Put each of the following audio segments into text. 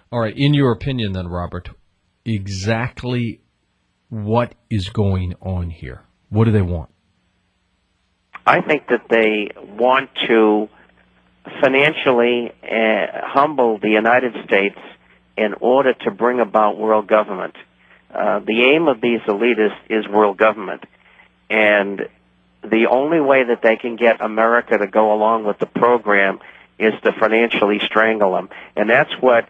All right. In your opinion, then, Robert, exactly what is going on here? What do they want? I think that they want to financially humble the United States in order to bring about world government. The aim of these elitists is world government. And the only way that they can get America to go along with the program is to financially strangle them. And that's what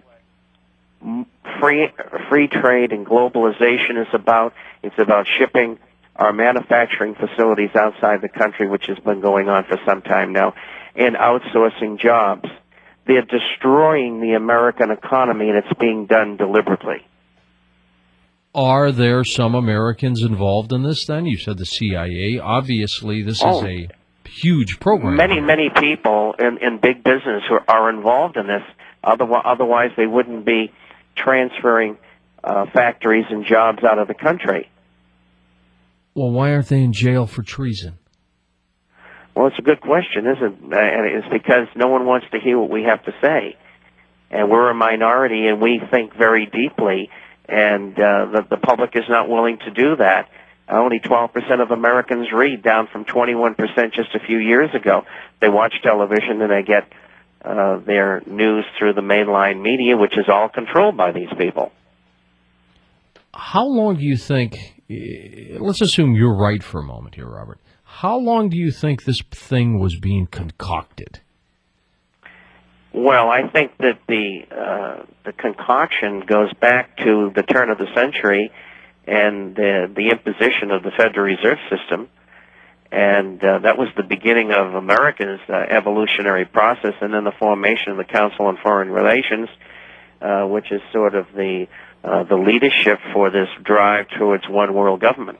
free trade and globalization is about. It's about shipping our manufacturing facilities outside the country, which has been going on for some time now, and outsourcing jobs. They're destroying the American economy, and it's being done deliberately. Are there some Americans involved in this, then? You said the CIA. Obviously, this is a huge program. Many people in big business who are involved in this. Otherwise, they wouldn't be transferring factories and jobs out of the country. Well, why aren't they in jail for treason? Well, it's a good question, isn't it? And it's because no one wants to hear what we have to say. And we're a minority, and we think very deeply, and the public is not willing to do that. Only 12% of Americans read, down from 21% just a few years ago. They watch television, and they get their news through the mainline media, which is all controlled by these people. How long do you think, let's assume you're right for a moment here, Robert, how long do you think this thing was being concocted? Well, I think that the concoction goes back to the turn of the century and the imposition of the Federal Reserve System. And that was the beginning of America's evolutionary process, and then the formation of the Council on Foreign Relations, which is sort of the leadership for this drive towards one world government.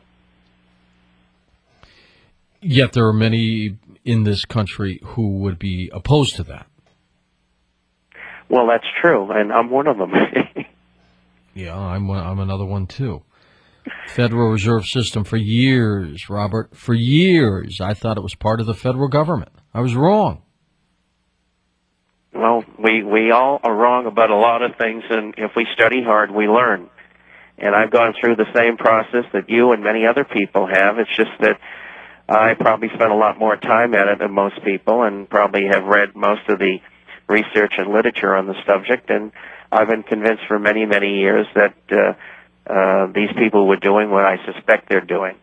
Yet there are many in this country who would be opposed to that. Well, that's true, and I'm one of them. Yeah, I'm another one, too. Federal Reserve System for years, Robert, for years, I thought it was part of the federal government. I was wrong. Well, we all are wrong about a lot of things, and if we study hard, we learn. And I've gone through the same process that you and many other people have. It's just that I probably spent a lot more time at it than most people, and probably have read most of the research and literature on the subject, and I've been convinced for many, many years that these people were doing what I suspect they're doing.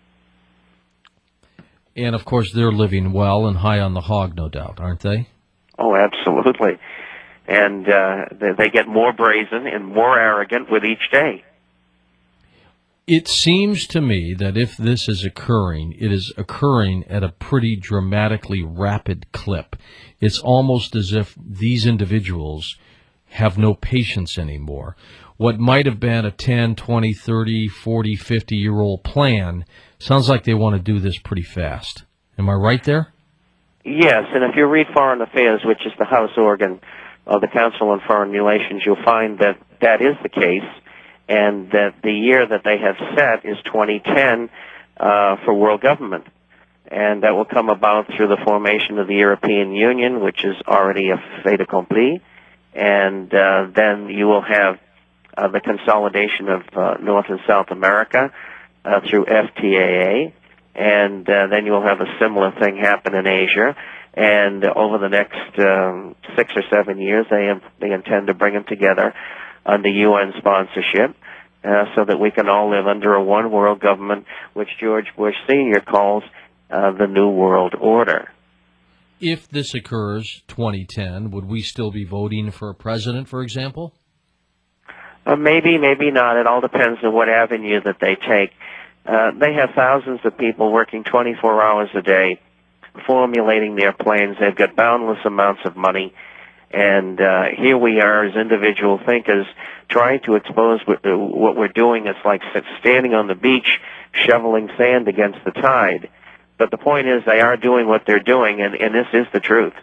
And, of course, they're living well and high on the hog, no doubt, aren't they? Oh, absolutely. And they get more brazen and more arrogant with each day. It seems to me that if this is occurring, it is occurring at a pretty dramatically rapid clip. It's almost as if these individuals have no patience anymore. What might have been a 10, 20, 30, 40, 50-year-old plan sounds like they want to do this pretty fast. Am I right there? Yes, and if you read Foreign Affairs, which is the House organ of the Council on Foreign Relations, you'll find that that is the case, and that the year that they have set is 2010 for world government. And that will come about through the formation of the European Union, which is already a fait accompli, and then you will have the consolidation of North and South America through FTAA, and then you'll have a similar thing happen in Asia. And over the next 6 or 7 years, they intend to bring them together under UN sponsorship so that we can all live under a one world government, which George Bush Sr. calls the New World Order. If this occurs, 2010, would we still be voting for a president, for example? Maybe, maybe not. It all depends on what avenue that they take. They have thousands of people working 24 hours a day, formulating their plans. They've got boundless amounts of money. And here we are as individual thinkers trying to expose what we're doing. It's like standing on the beach, shoveling sand against the tide. But the point is they are doing what they're doing, and this is the truth.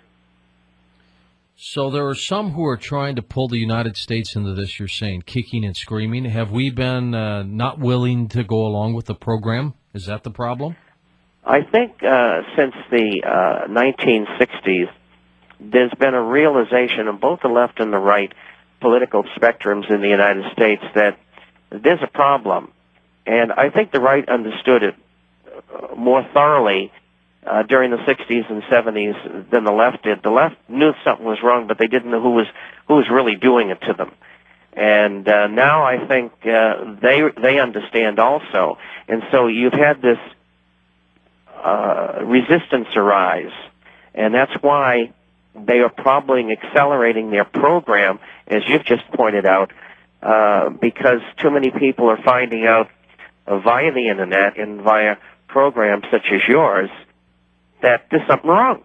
So there are some who are trying to pull the United States into this, you're saying, kicking and screaming. Have we been not willing to go along with the program? Is that the problem? I think since the 1960s, there's been a realization on both the left and the right political spectrums in the United States that there's a problem. And I think the right understood it more thoroughly during the 60s and 70s than the left did. The left knew something was wrong, but they didn't know who was really doing it to them. And now I think they understand also. And so you've had this resistance arise, and that's why they are probably accelerating their program, as you've just pointed out, because too many people are finding out via the Internet and via programs such as yours that there's something wrong.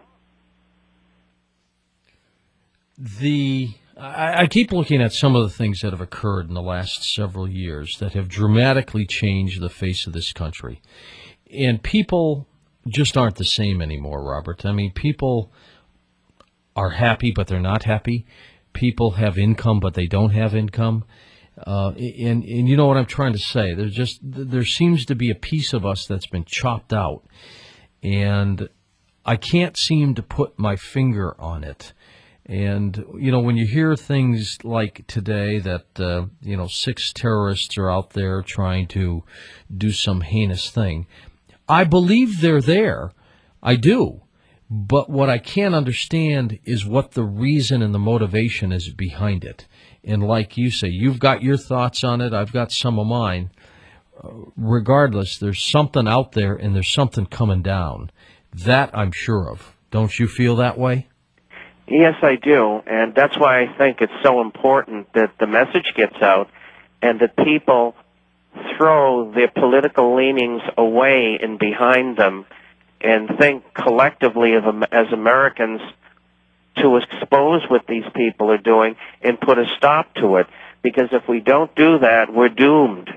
I keep looking at some of the things that have occurred in the last several years that have dramatically changed the face of this country. And people just aren't the same anymore, Robert. I mean, people are happy, but they're not happy. People have income, but they don't have income. And you know what I'm trying to say. There seems to be a piece of us that's been chopped out. And I can't seem to put my finger on it. And, you know, when you hear things like today that, 6 terrorists are out there trying to do some heinous thing, I believe they're there. I do. But what I can't understand is what the reason and the motivation is behind it. And like you say, you've got your thoughts on it. I've got some of mine. Regardless, there's something out there and there's something coming down. That I'm sure of. Don't you feel that way? Yes, I do. And that's why I think it's so important that the message gets out and that people throw their political leanings away and behind them and think collectively as Americans to expose what these people are doing and put a stop to it. Because if we don't do that, we're doomed.